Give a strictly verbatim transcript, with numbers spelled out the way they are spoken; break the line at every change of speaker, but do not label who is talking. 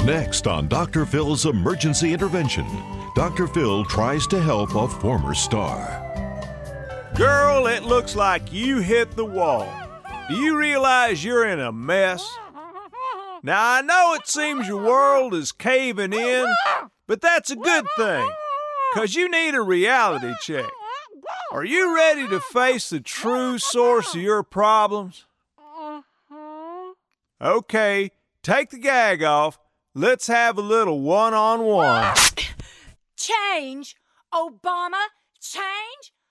Next on Doctor Phil's Emergency Intervention, Doctor Phil tries to help a former star.
Girl, it looks like you hit the wall. Do you realize you're in a mess? Now, I know it seems your world is caving in, but that's a good thing, 'cause you need a reality check. Are you ready to face the true source of your problems? Okay, take the gag off. Let's have a little one-on-one.
Change? Obama? Change?